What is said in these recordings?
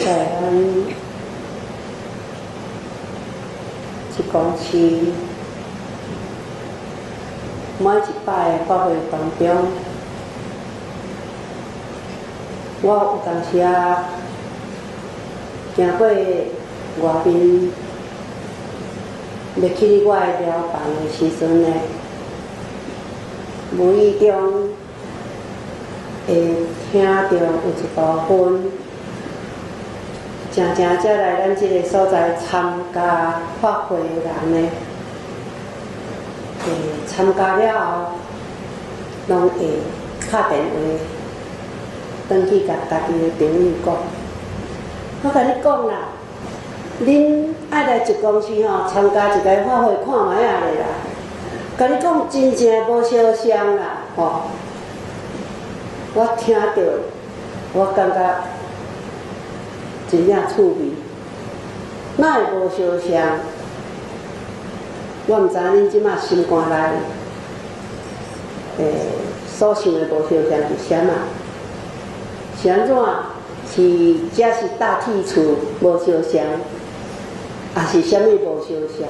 在咱一公司每一摆的法会当中，我有当时啊行过外面，要去我的寮房的时阵呢，无意中会听到有一部分真正来咱这个所在参加法会的人呢，参加了后，拢会打电话转去甲家己的朋友讲，我甲你讲啦，恁爱来一公司吼参加一个法会看卖啊咧啦，甲你讲真正无相像啦吼。我听到，我感觉真正趣味，哪会无相像？我毋知恁即马心肝内，所想的无相像是啥啊？是安怎？是只是大铁厝无相像，还是啥物无相像？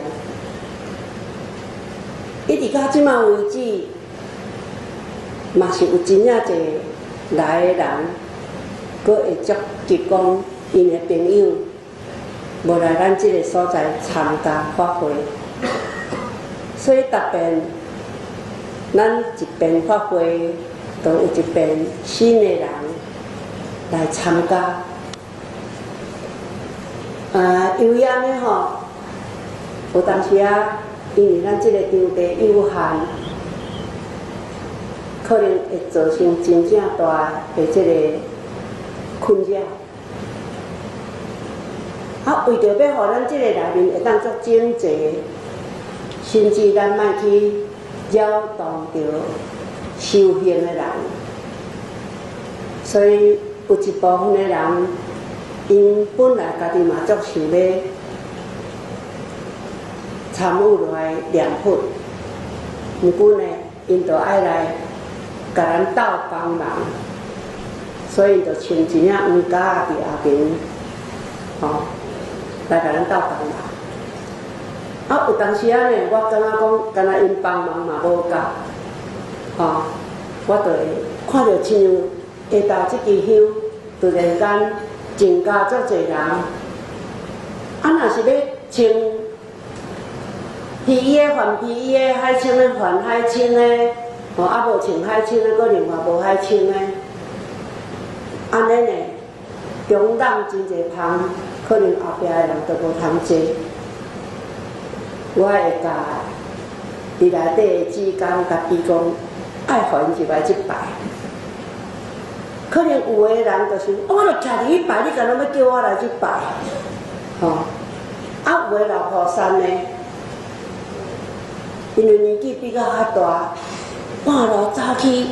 一直到即马为止，嘛是有真正侪来的人，佫会足急讲因的朋友无来咱即个所在参加法会，所以逐遍咱一边法会，都有一边新的人来参加。由于安尼吼，有当时啊，因为咱即个场地有限，可能会造成真正大的即个困扰。为着要互咱即个内面会当作整齐，甚至咱莫去扰动着修行的人，所以有一部分的人，因本来家己嘛足想要参与落来念佛，毋过呢，因就爱来甲咱斗帮忙，所以就穿一领黄夹伫后边，来甲咱斗帮忙。有当时啊呢，我感觉讲，敢若因帮忙嘛无够，我就会看到亲像下昼即支香，突然间增加足侪人。若是要清皮衣的换皮衣的，海青的换海青的，无穿海青的，佫另外无海青的，安尼呢，中人真侪芳，可能后壁的人都无通坐。我会甲伫内底的志工甲伊讲，爱互因入来即拜。可能有的人就想，我著徛伫迄拜，你干那要叫我来即拜？有的老菩萨呢，因为年纪比较较大，半路早起，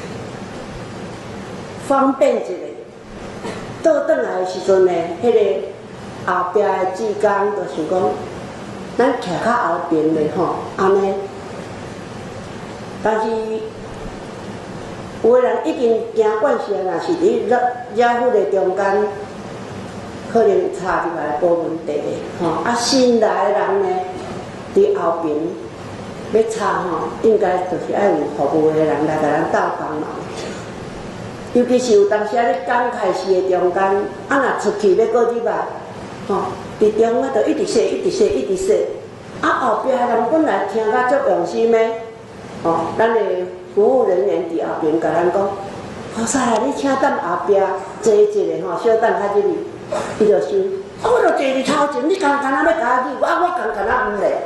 方便一下。倒转来的时阵呢，迄个后壁的志工就想讲，咱徛较后边咧安尼。但是有的人已经行惯势，若是伫绕佛的中间，可能插入来无问题的新来的人呢，伫后边要插应该就是爱有服务的人来甲咱斗帮忙。尤其是有当时咧刚开始的中间，若出去要过入来，伫中间就一直说，一直说，一直说。后壁的人本来听甲足用心的，咱的服务人员伫后边甲咱讲，菩萨啊，你请等后壁坐一下小等较入去。伊就想，我就坐伫头前，你干那要甲我入，我干那毋咧，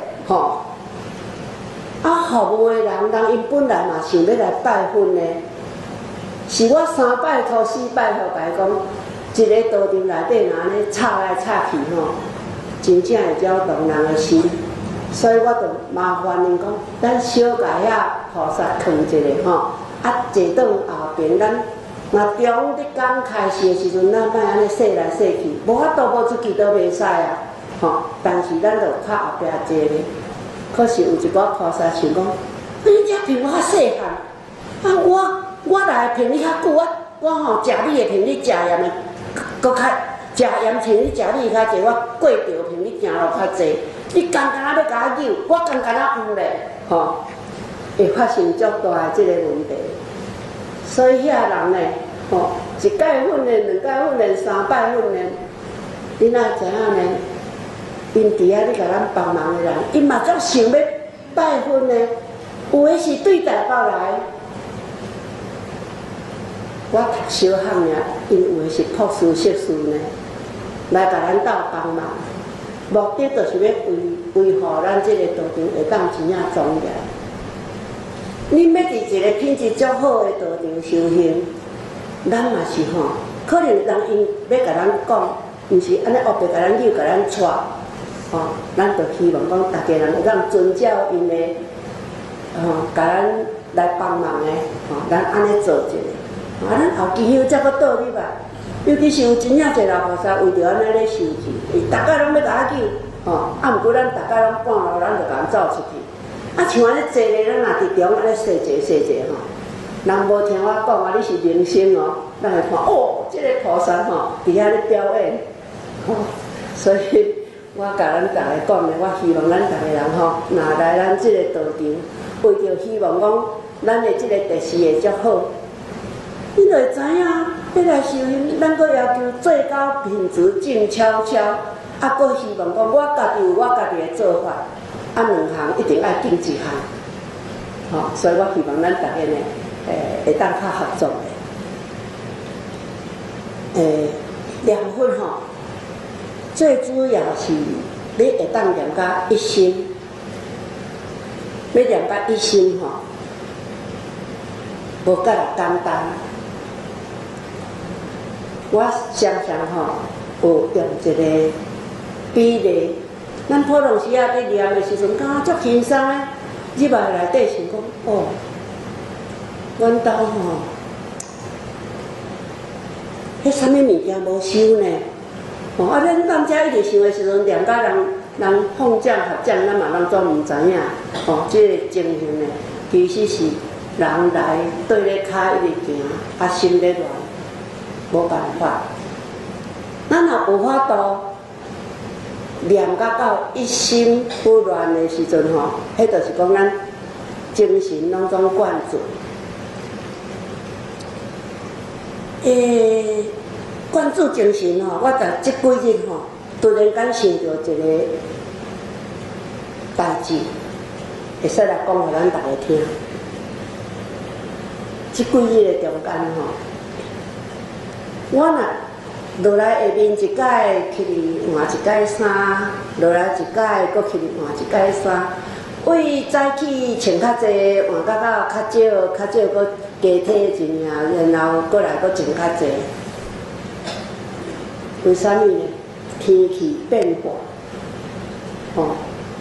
服务的人因本来嘛想要来拜佛呢。是我3摆托4摆互甲伊讲，一个道场内底若安尼吵来吵去真正会扰动人的心，所以我就麻烦因讲，咱小甲遐菩萨放一下坐倒后边，咱若中伫刚开始的时阵，咱莫安尼说来说去，无法度无出去都袂使啊，但是咱就较后壁坐咧。可是有一寡菩萨想讲，你遮评我较细汉，我来评你较久，我食你的评你食盐的，搁较食盐青你食你较济，我过桥坪你行路较济，你刚刚要甲我扭，我刚刚有咧，吼，会发生足大的即个问题。所以遐人呢，吼，一摆训练、两摆训练、三摆训练，你哪知影呢？因伫遐咧甲咱帮忙的人，因嘛足想要拜训呢，有诶是对台北来。我读小汉尔，因有诶是博士硕士呢，来甲咱斗帮忙，目的就是要维护咱即个道场会当真正庄严。你要伫一个品质足好诶道场修行，咱嘛是吼，可能人因要甲咱讲，毋是安尼黑白甲咱扭甲咱带，吼，咱就希望讲大家人会当遵照因诶，甲咱来帮忙诶，咱安尼做一个。咱后期休才阁倒入来，尤其是有真正侪老菩萨为着安尼咧受气，伊逐摆拢要甲我救，毋过咱逐摆拢半路咱就甲走出去。像安尼坐咧，咱若伫中安尼踅坐吼，人无听我讲啊，你是明星咱会看即个菩萨伫遐咧表演，所以我甲咱逐个讲咧，我希望咱逐个人若来咱即个道场，为着希望讲咱的即个第四会足好。你就会知影，要来修行，咱阁要求最高品质静悄悄，阁希望讲我家己有我家己的做法，两项一定爱竞一项，所以我希望咱大家呢，会当较合作的。念佛最主要是你会当念到一心，要念到一心无介简单。我常常有用一个比例，咱普通时咧念的时阵，感觉足轻松诶。入来内底想讲，阮兜迄啥物物件无收呢？咱当遮一直想的时阵，念到人放奖合奖，咱嘛拢总毋知影。即个情形呢，其实是人来对咧骹一直行，心咧乱。无办法，咱若有法度念到一心不乱的时阵迄就是讲咱精神拢总灌注。灌注精神我即几日突然间想到一个代志，会使来讲互咱大家听。即几日的中间我若落来下面一届去换一届衫，落来一届搁去换一届衫。为早起穿较济，换到较少搁加体一领，然后搁来搁穿较济。为啥物呢？天气变化，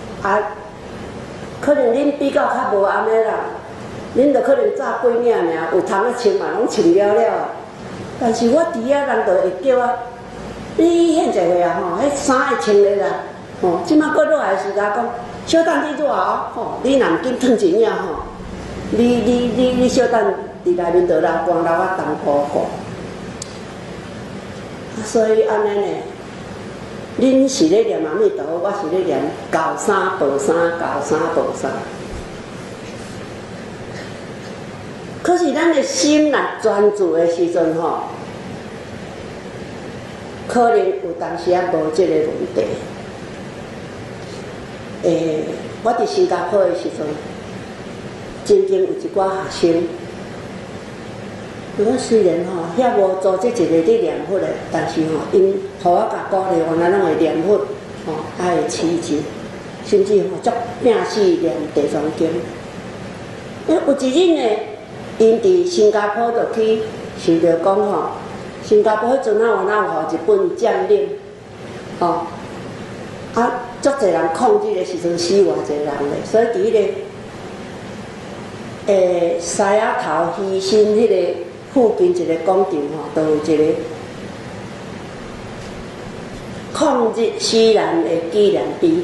可能恁比较较无安尼啦，恁就可能早几领尔，有通啊穿嘛，拢穿了了。但是我伫遐人就会叫我，你现在话迄衫会穿咧啦，即摆过落来时甲讲，小等你热你若毋紧脱一领你小等伫内面就流汗流啊冻糊糊。所以安尼呢，恁是咧念阿弥陀佛，我是咧念高三道三高三道三。可是咱的心若专注的时阵可能有当时无即个问题。我伫新加坡的时阵，真有一寡学生，我虽然遐无组织一个咧念佛的，但是因互我甲鼓励，原来拢会念佛，还会持经，甚至足拼死念地藏经。有一日呢。因伫新加坡就去想着讲新加坡迄阵有互日本占领，足侪人抗日的时阵死偌侪人咧，所以伫迄个西仔头牺牲迄个附近一个广场都有一个抗日死人的纪念碑。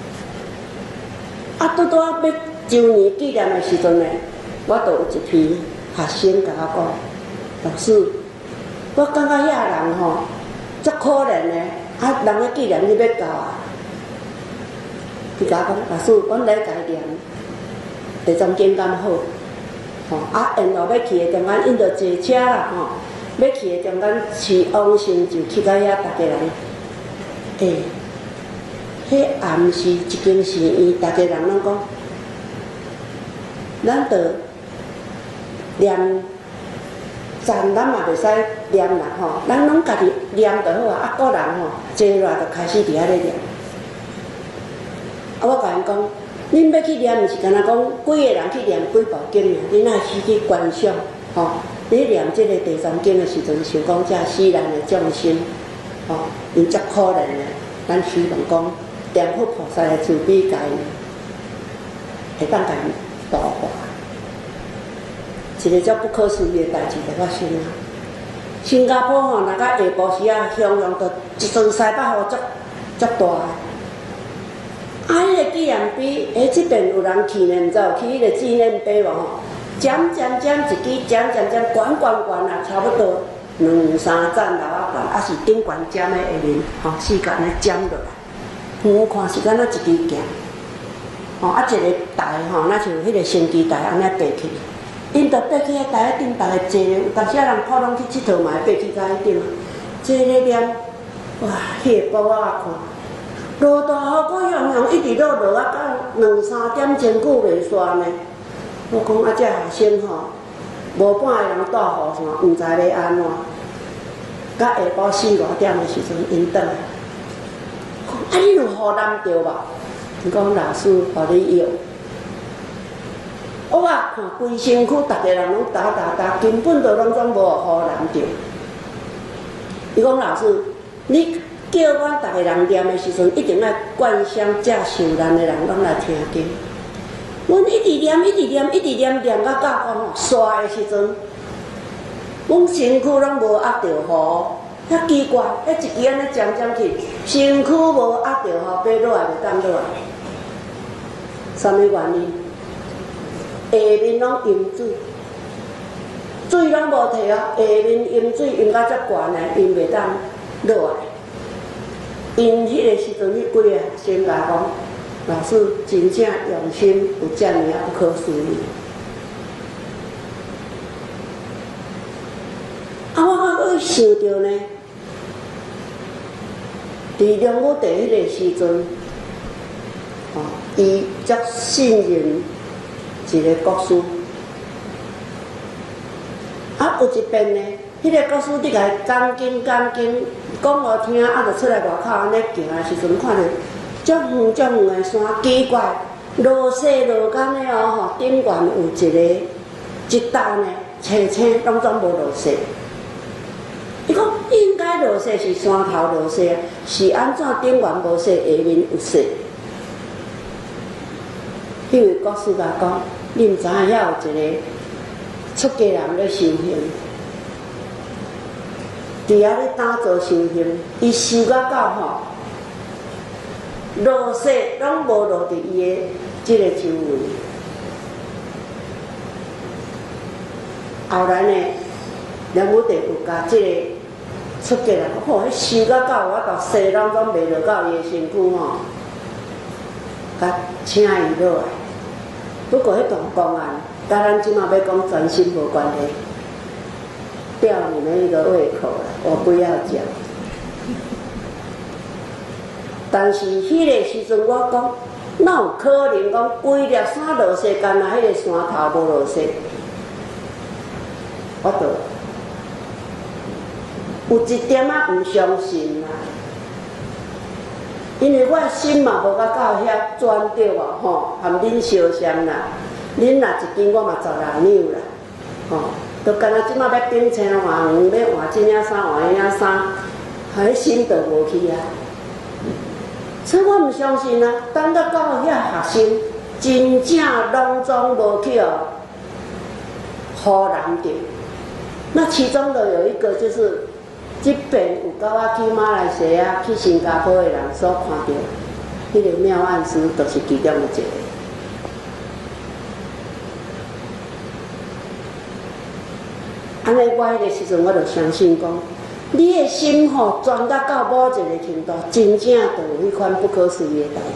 拄拄要周年纪念的时阵呢，我就有一批学生甲我讲，老师，我感觉遐人足可怜的，啊，人的纪念你要到啊？伊甲我讲，老师，阮来家念地藏经敢好？吼，啊，沿路要去的中间，因着坐车啦，吼，要去的中间去往生就去到遐，逐家人，迄暗时一间寺院，逐家人拢讲，咱着念赞，咱嘛袂使念啦，吼，咱拢家己念就好啊。啊，个人吼坐落来就开始伫遐咧念。啊，我甲因讲，恁要去念，毋是干那讲几个人去念几部经尔，恁爱是去观想，吼。你念即个地藏经的时阵，想讲遮世人的众生，吼，因足可怜的，咱希望讲念佛菩萨的慈悲家，会当甲因度化。一个足不可思议的代志就发生啊！新加坡吼，若到下晡时啊，汹涌着一阵西北风足大个。啊，迄个纪念碑，即边有人去呢，毋知有去迄个纪念碑无吼？渐一支，悬啊，差不多2、3层楼啊悬，啊是顶悬尖的下面，吼，四角安尼尖落来，远看是敢若一支镜，吼，啊一个台吼，那像迄个升旗台安尼爬起。因着爬去迄台顶，逐个坐咧，有当时啊人普通去佚佗嘛会爬去到迄顶啊，坐咧念，哇，迄个报啊看，落大雨，搁汹一直落啊到2、3点真久袂煞呢。我讲啊，这学生吼，无半个人带雨伞，毋知要安怎。到下晡4、5点的时阵，因倒来，讲啊，你有雨淋着无？伊讲老师，互你用。我啊看规身躯，逐个人拢打，根本就拢总无雨淋着。伊讲老师，你叫阮逐个人念的时阵，一定要灌香，遮受难的人拢来听经。阮一直念，念到吼煞的时阵，阮身躯拢无压着雨，遐奇怪，迄一支安尼渐去，身躯无压着雨，爬落来袂当落来，啥物原因？下面拢淹水，水拢无摕哦，下面淹水淹到遮悬呢，淹袂当落来。因迄个时阵，迄几个先甲讲，老师真正用心，有遮尔啊不可思议。啊，我想着呢，伫龙武地迄个时阵，伊足信任一个国师，啊，有一遍呢，迄个国师伫甲伊讲经，讲互听，啊，就出来外口安尼行的时阵，看着足远的山，奇怪，落雪落干的哦，吼，顶悬有一道呢，青拢总无落雪。伊讲应该落雪是山头落雪，是安怎顶悬无雪，下面有雪？迄位国师甲讲，你毋知影遐有一个出家人咧修行，伫遐咧打坐修行，伊修到吼，落雪拢无落伫伊的即个周围。后来呢，梁武帝有甲即个出家人，吼，迄修到有法度，雪拢总袂落到伊的身躯吼，甲请伊落来。不过迄段公案，甲咱即马要讲专心无关系，吊你们一个胃口了，我不要讲。但是迄个时阵，我讲，哪有可能讲规粒山落雪，干那迄个山头无落雪？我就有一点仔毋相信啦。因为我心嘛无甲到遐转对无吼，含恁相像啦。恁若一斤，我嘛16两啦，吼，都干那即马要变青换黄，要换这领衫换那领衫，迄心就无去啊。所以我毋相信啊，等到遐学生真正拢总无去哦，雨淋着。那其中的有一个就是。即边有甲我去马来西亚、去新加坡的人所看到，迄个妙案师就是其中一个。安尼，我迄个时阵我就相信讲， 你的心吼专到某一个程度，真正就有迄款不可思议的代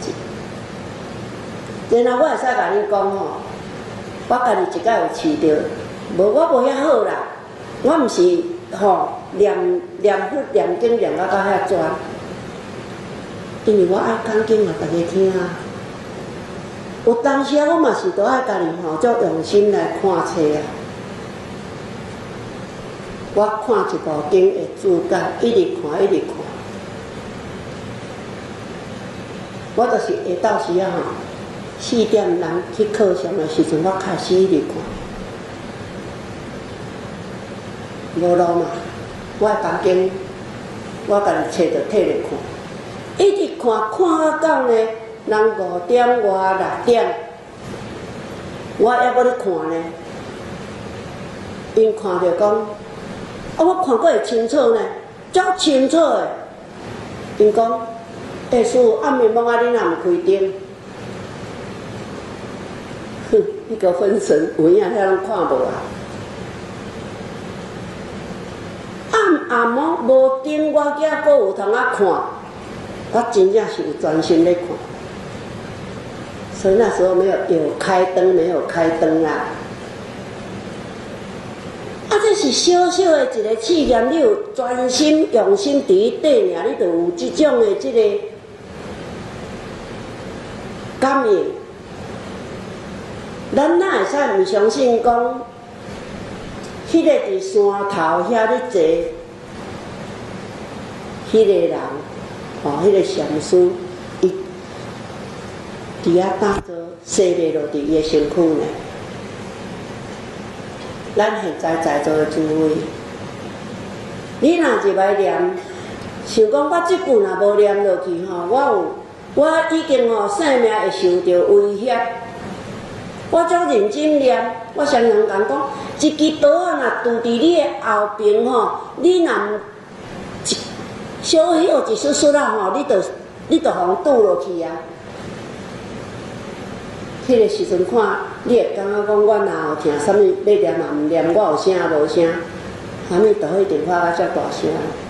志。然后我会使甲你讲吼，我家己一摆有试着，无我无遐好啦，我毋是吼念佛念经念到遐专，因为我爱讲经互大家听啊。有当时我嘛是都爱家己吼，足用心来看册啊。我看一部经的主角，一直看一直看。我就是下昼时啊吼，4点人去课上的时阵，我开始一直看。无路嘛，我的工经，我家己找着摕来看，一直看到呢，人5点外6点，我还要咧看呢。因看着讲。我看过会清楚呢，足清楚的。因讲，师父暗暝梦啊，你若毋开灯，哼，迄个分神有影，遐拢看无啊。暗暝无灯，我囝阁有通啊看，我真正是有专心咧看。所以那时候没有开灯，没有开灯啊。这是小小的一个试验，你有专心用心伫伊底尔，你就有即种的即个感应。咱哪会使毋相信讲，迄个伫山头遐咧坐，迄个人，迄个禅师，伊伫遐打坐，洗礼落伫伊的身躯呢？咱现在在座的诸位，你若入来念，想讲我即句若无念落去吼，我已经性命会受到威胁。我足认真念，我常常讲，一支刀啊，若拄伫你的后边吼，你若小小一丝丝啊吼，你就互拄落去啊。迄个时阵看，你会感觉讲我若有听，啥物要念嘛毋念，我有声无声，啥物都一定发啊遮大声。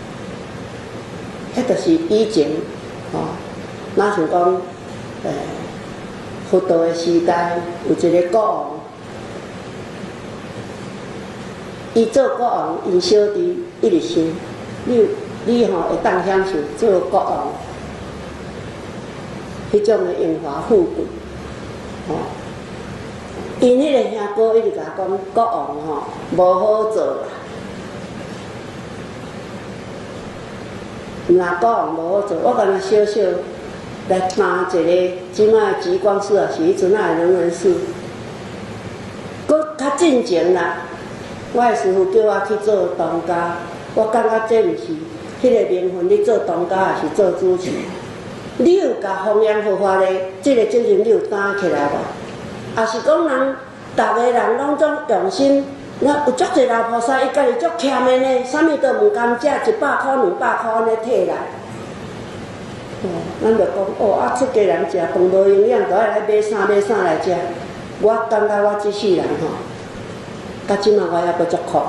迄就是以前哪像讲佛道的时代，有一个国王，伊做国王，因小弟一直想，你会当享受做国王，迄种的荣华富贵。因迄个兄哥一直甲讲，国王无好做啦。若国王无好做，我敢若小小来担一个即摆的极光寺啊，是迄阵仔的人文寺。搁较进前啦，我的师父叫我去做当家，我感觉这毋是迄个名分，你做当家也是做主持。你有甲弘扬佛法的这个责任，你有担起来无？也是讲人，逐个人拢总用心。那有足侪老菩萨，伊家己足欠的呢，啥物都毋甘食，100块、200块安尼摕来。咱就讲出家人食饭无营养，就爱来买衫来食。我感觉我即世人到即马我还阁足苦。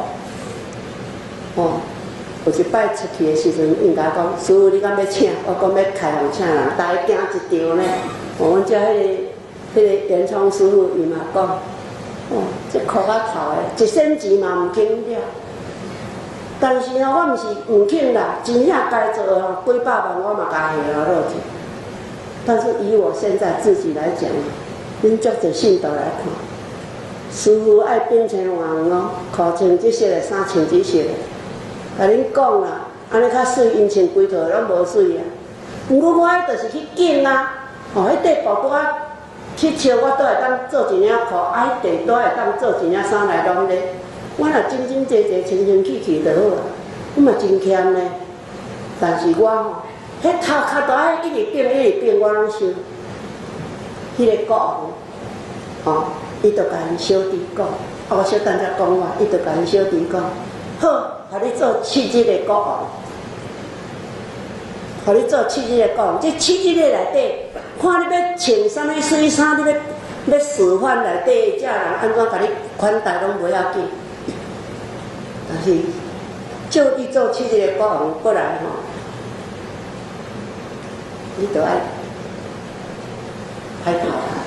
有一摆出去的时阵，应该讲，师父你敢要请？我讲要开放请人，大家行一场呢。阮遮迄个延聪师父伊嘛讲，这苦甲头的，一仙钱嘛毋肯了。但是我毋是毋肯啦，真正该做的几百万我嘛甲下落去。但是以我现在自己来讲，恁足侪信徒来看，师父爱变成万裤穿即色的，衫穿即色的。甲恁讲啦，安尼较水，因穿规套拢无水啊。毋过我迄就是去紧啊，迄块布拄仔去笑，我都会当做一领裤，迄地都会当做一领衫来拢咧。我若真真济济清清气气就好啊，我嘛真欠呢。但是我迄头壳大一直变，我拢想，迄个国王，伊就甲因小弟讲，我小等才讲话，伊就甲因小弟讲，好。互你做7日的国王，互你做7日的国王。这7日内底，看你要穿啥物水衫，你要示范内底，这人安怎甲你款待拢袂要紧。但是就地做起一个国王过来吼，你都爱害怕他。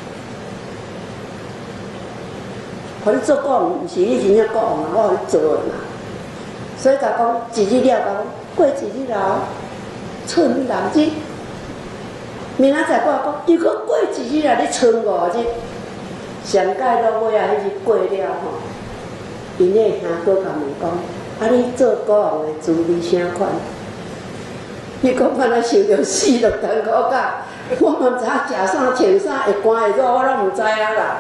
互你做国王，毋是你真正国王啊，我互你做的嘛。所以甲讲一日了，甲讲过一日了，剩6日。明仔载我讲，如果过一日啊，你剩5日，上届到尾啊，迄日过了吼，因个兄哥甲问讲，啊你做国王的滋味啥款？你讲敢若想着死落艰苦甲，我嘛毋知影食啥穿啥会寒会热，我拢毋知影啦。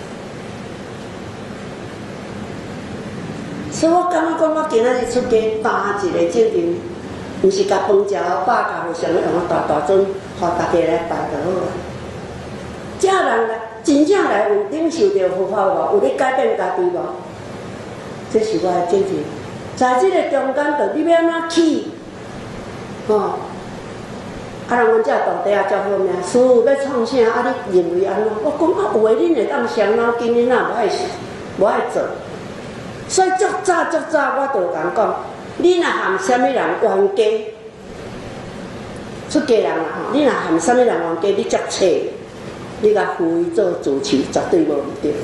所以我感觉讲，我今仔日出家担一个责任，毋是甲饭食好饱，甲互相用大尊，互大家来拜就好啊。这人来真正来有领受到佛法无？有咧改变家己无？这是我的责任。在这个中间，着你要安怎起？吼、啊，人阮遮道地啊，足好命，师父要创啥？啊，你认为安怎？我讲啊，有诶，恁会当伤脑筋，恁若无爱做。所以足早，我就讲讲，你若含什么人冤家，出家人啊吼，你若含什么人冤家，你接册，你甲扶伊做主持，绝对无毋对。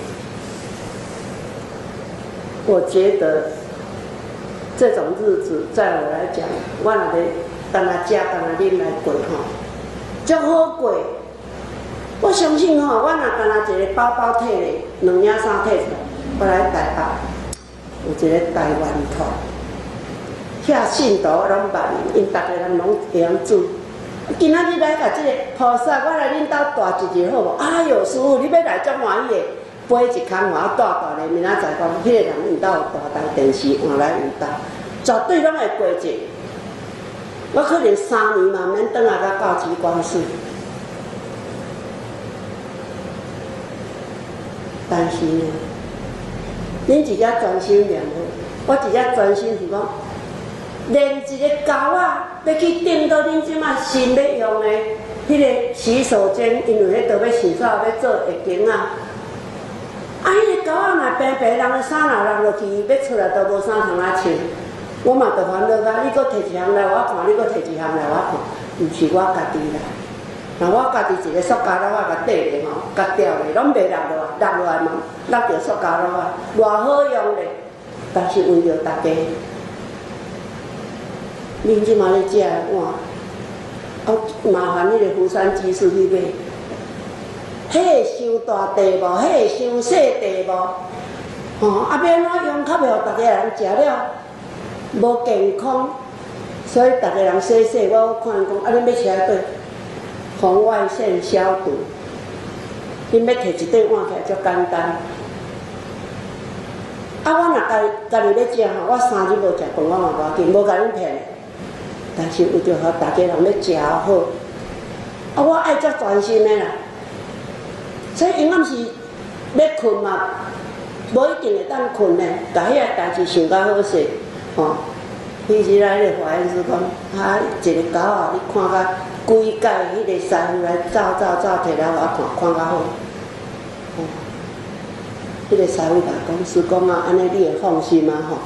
我觉得这种日子，在我来讲，我若咧当下食，当下啉来过吼，足好过。我相信吼，我若当下一个包摕咧，2领3摕出来，我来台北。有一个台湾团，遐信徒拢万，因逐个人拢会晓煮。今仔日来甲即个菩萨，我来恁兜大一日好无？哎哟，师父，你要来足欢喜的，飞一空我大咧，明仔载讲，迄个人因兜有大台电视换来因兜，绝对拢会过节。我可能3年嘛免转来甲告级官司，但是呢。恁一只专心念好，我一只专心是讲，连一个狗啊，要去顶到恁即摆新要用的迄个洗手间，因为迄倒要洗手要做会经啊。啊，迄个狗啊，若平平，人的衫若落落去，要出来都无啥通啊穿。我嘛着烦恼啊，你搁摕一项来我看，你搁摕一项来我看，毋是我家己啦。那我家己一个塑胶袋啊，甲缀咧吼，甲吊咧，拢袂落落来，落落来嘛，落着塑胶袋啊，偌好用咧。但是为着大家，恁即马咧食碗，麻烦迄个福山居士去买，迄会伤大地无？迄会伤细地无？吼，啊要安怎用，较袂互大家人食了无健康，所以大家人洗，我看讲，啊恁要吃对。红外线消毒，恁要摕一块碗起来足简单。啊，我若家己咧食吼，我3日无食饭，我嘛无要紧，无甲恁骗。但是为着互大家人要食好，啊，我爱足专心的啦。所以永远是要困嘛，无一定会当困的，甲迄个代志想甲好势，吼。迄日来迄个华严师讲，啊，一个狗啊，你看甲。规界迄个师傅来照，摕了我看较好。迄个师傅甲讲，师公啊，安尼你会放心吗？吼，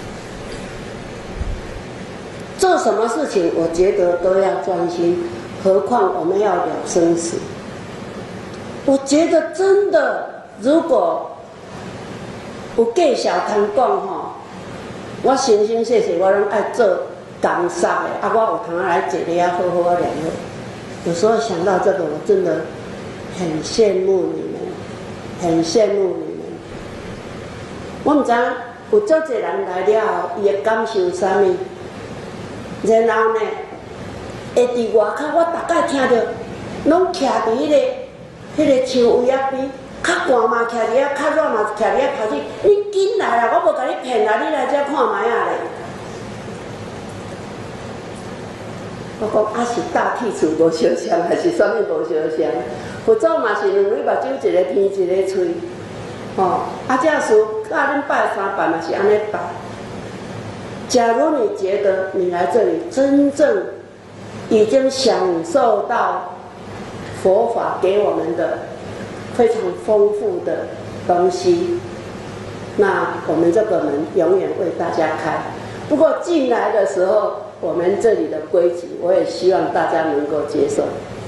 做什么事情，我觉得都要专心，何况我们要了生死。我觉得真的，如果有计小通讲吼，我生生世世我拢爱做。工作的啊，我有通来坐咧啊，好好啊，良好。有时候想到这个，我真的很羡慕你们，很羡慕你们。我唔知有足侪人来了后，伊会感受啥物？然后呢，会伫外口，我大概听到，拢徛伫迄个树位啊边，较寒嘛徛伫遐，较热嘛徛伫遐头前。你紧来啦，我无甲你骗啦，你来遮看卖啊咧。我讲啊是大剃除无相像，还是啥物无相像？佛祖嘛是两对目睭，一个鼻一个喙，吼、啊，这事甲恁拜三拜嘛是安尼拜。假如你觉得你来这里真正已经享受到佛法给我们的非常丰富的东西，那我们这个门永远为大家开。 不过进来的时候，我们这里的规矩，我也希望大家能够接受。